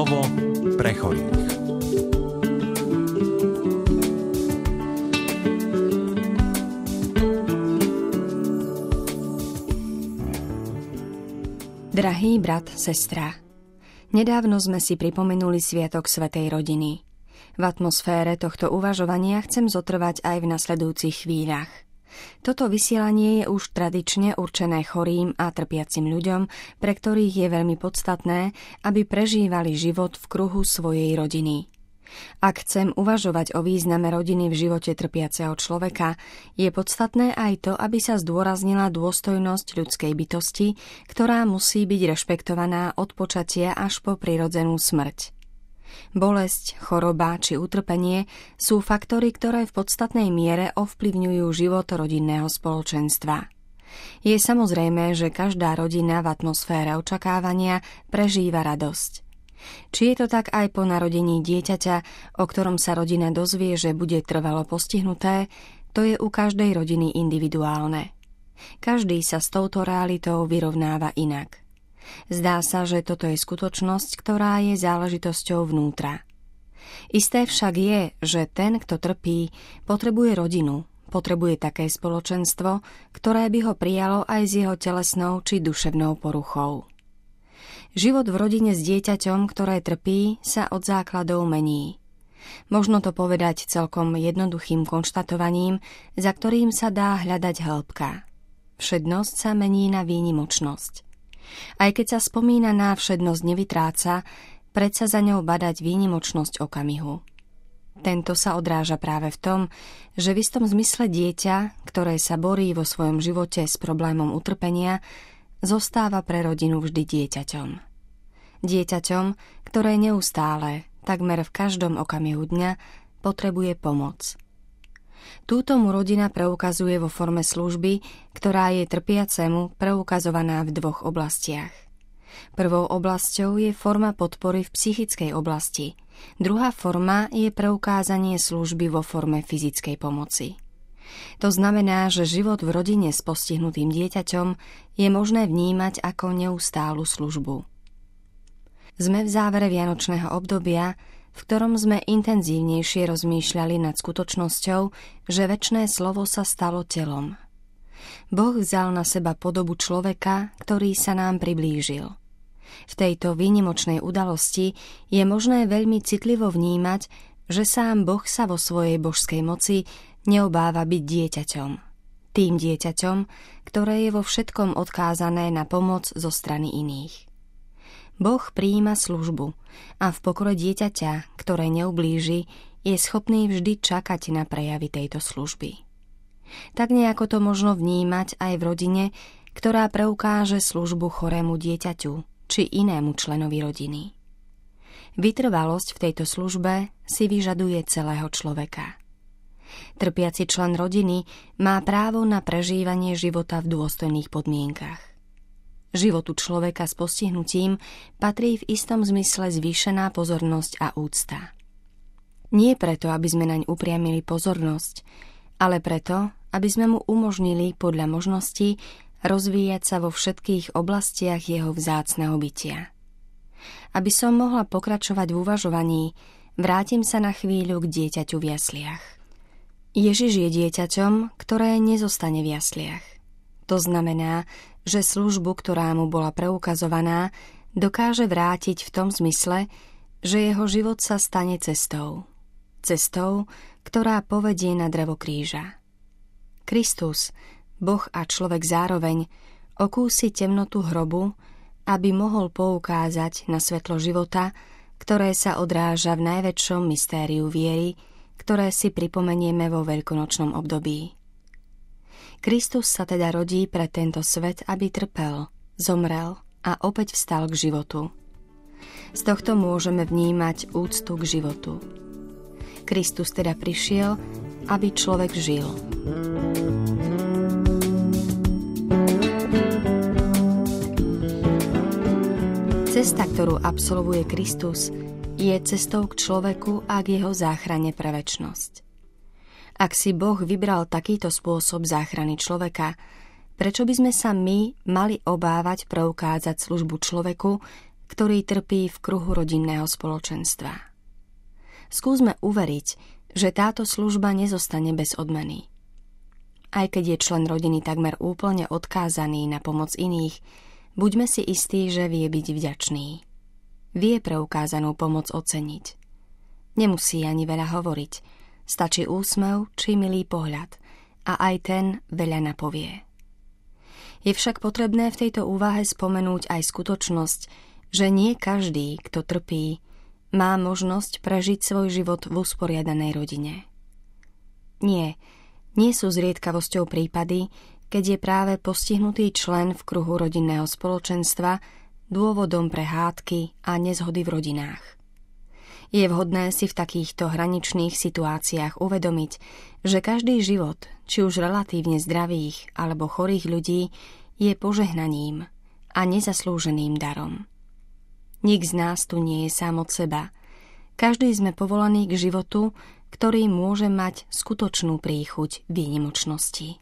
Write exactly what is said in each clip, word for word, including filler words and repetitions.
Slovo pre chorých. Drahý brat, sestra, nedávno sme si pripomenuli sviatok Svätej rodiny. V atmosfére tohto uvažovania chcem zotrvať aj v nasledujúcich chvíľach. Toto vysielanie je už tradične určené chorým a trpiacim ľuďom, pre ktorých je veľmi podstatné, aby prežívali život v kruhu svojej rodiny. Ak chcem uvažovať o význame rodiny v živote trpiaceho človeka, je podstatné aj to, aby sa zdôraznila dôstojnosť ľudskej bytosti, ktorá musí byť rešpektovaná od počatia až po prirodzenú smrť. Bolesť, choroba či utrpenie sú faktory, ktoré v podstatnej miere ovplyvňujú život rodinného spoločenstva. Je samozrejmé, že každá rodina v atmosfére očakávania prežíva radosť. Či je to tak aj po narodení dieťaťa, o ktorom sa rodina dozvie, že bude trvalo postihnuté, to je u každej rodiny individuálne. Každý sa s touto realitou vyrovnáva inak. Zdá sa, že toto je skutočnosť, ktorá je záležitosťou vnútra. Isté však je, že ten, kto trpí, potrebuje rodinu, potrebuje také spoločenstvo, ktoré by ho prijalo aj s jeho telesnou či duševnou poruchou. Život v rodine s dieťaťom, ktoré trpí, sa od základov mení. Možno to povedať celkom jednoduchým konštatovaním, za ktorým sa dá hľadať hĺbka. Všednosť sa mení na výnimočnosť. Aj keď sa spomína na všednosť nevytráca, predsa za ňou badať výnimočnosť okamihu. Tento sa odráža práve v tom, že v istom zmysle dieťa, ktoré sa borí vo svojom živote s problémom utrpenia, zostáva pre rodinu vždy dieťaťom. Dieťaťom, ktoré neustále, takmer v každom okamihu dňa, potrebuje pomoc. Túto mu rodina preukazuje vo forme služby, ktorá je trpiacemu preukazovaná v dvoch oblastiach. Prvou oblasťou je forma podpory v psychickej oblasti. Druhá forma je preukázanie služby vo forme fyzickej pomoci. To znamená, že život v rodine s postihnutým dieťaťom je možné vnímať ako neustálu službu. Sme v závere vianočného obdobia, v ktorom sme intenzívnejšie rozmýšľali nad skutočnosťou, že večné slovo sa stalo telom. Boh vzal na seba podobu človeka, ktorý sa nám priblížil. V tejto výnimočnej udalosti je možné veľmi citlivo vnímať, že sám Boh sa vo svojej božskej moci neobáva byť dieťaťom. Tým dieťaťom, ktoré je vo všetkom odkázané na pomoc zo strany iných. Boh prijíma službu a v pokore dieťaťa, ktoré neublíži, je schopný vždy čakať na prejavy tejto služby. Tak nejako to možno vnímať aj v rodine, ktorá preukáže službu chorému dieťaťu či inému členovi rodiny. Vytrvalosť v tejto službe si vyžaduje celého človeka. Trpiaci člen rodiny má právo na prežívanie života v dôstojných podmienkach. Životu človeka s postihnutím patrí v istom zmysle zvýšená pozornosť a úcta. Nie preto, aby sme naň upriamili pozornosť, ale preto, aby sme mu umožnili podľa možností rozvíjať sa vo všetkých oblastiach jeho vzácneho bytia. Aby som mohla pokračovať v uvažovaní, vrátim sa na chvíľu k dieťaťu v jasliach. Ježiš je dieťaťom, ktoré nezostane v jasliach. To znamená, že službu, ktorá mu bola preukazovaná, dokáže vrátiť v tom zmysle, že jeho život sa stane cestou. Cestou, ktorá povedie na drevo kríža. Kristus, Boh a človek zároveň, okúsi temnotu hrobu, aby mohol poukázať na svetlo života, ktoré sa odráža v najväčšom mystériu viery, ktoré si pripomenieme vo veľkonočnom období. Kristus sa teda rodí pre tento svet, aby trpel, zomrel a opäť vstal k životu. Z tohto môžeme vnímať úctu k životu. Kristus teda prišiel, aby človek žil. Cesta, ktorú absolvuje Kristus, je cestou k človeku a k jeho záchrane pre večnosť. Ak si Boh vybral takýto spôsob záchrany človeka, prečo by sme sa my mali obávať preukázať službu človeku, ktorý trpí v kruhu rodinného spoločenstva. Skúsme uveriť, že táto služba nezostane bez odmeny. Aj keď je člen rodiny takmer úplne odkázaný na pomoc iných, buďme si istí, že vie byť vďačný. Vie preukázanú pomoc oceniť. Nemusí ani veľa hovoriť, stačí úsmev či milý pohľad a aj ten veľa napovie. Je však potrebné v tejto úvahe spomenúť aj skutočnosť, že nie každý, kto trpí, má možnosť prežiť svoj život v usporiadanej rodine. Nie, nie sú zriedkavosťou prípady, keď je práve postihnutý člen v kruhu rodinného spoločenstva dôvodom pre hádky a nezhody v rodinách. Je vhodné si v takýchto hraničných situáciách uvedomiť, že každý život, či už relatívne zdravých alebo chorých ľudí, je požehnaním a nezaslúženým darom. Nik z nás tu nie je sám od seba. Každý sme povolaní k životu, ktorý môže mať skutočnú príchuť výnimočnosti.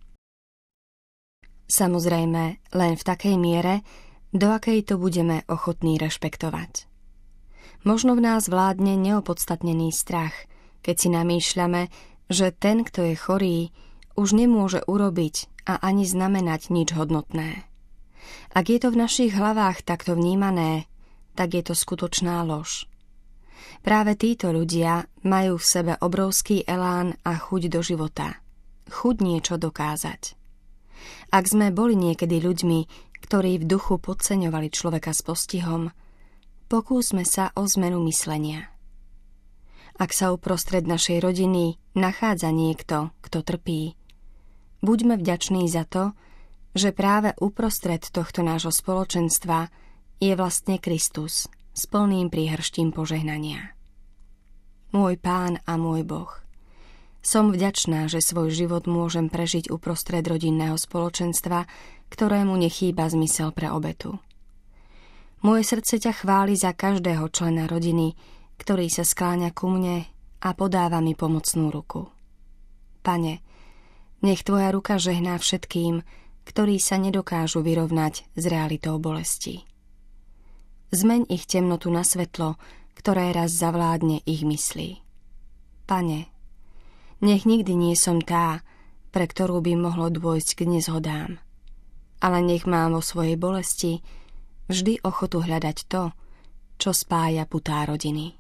Samozrejme, len v takej miere, do akej to budeme ochotní rešpektovať. Možno v nás vládne neopodstatnený strach, keď si namýšľame, že ten, kto je chorý, už nemôže urobiť a ani znamenať nič hodnotné. Ak je to v našich hlavách takto vnímané, tak je to skutočná lož. Práve títo ľudia majú v sebe obrovský elán a chuť do života. Chuť niečo dokázať. Ak sme boli niekedy ľuďmi, ktorí v duchu podceňovali človeka s postihom, pokúsme sa o zmenu myslenia. Ak sa uprostred našej rodiny nachádza niekto, kto trpí, buďme vďační za to, že práve uprostred tohto nášho spoločenstva je vlastne Kristus s plným príhrštím požehnania. Môj Pán a môj Boh, som vďačná, že svoj život môžem prežiť uprostred rodinného spoločenstva, ktorému nechýba zmysel pre obetu. Moje srdce ťa chváli za každého člena rodiny, ktorý sa skláňa ku mne a podáva mi pomocnú ruku. Pane, nech tvoja ruka žehná všetkým, ktorí sa nedokážu vyrovnať s realitou bolesti. Zmeň ich temnotu na svetlo, ktoré raz zavládne ich mysli. Pane, nech nikdy nie som tá, pre ktorú by mohlo dôjsť k nezhodám, ale nech mám vo svojej bolesti vždy ochotu hľadať to, čo spája putá rodiny.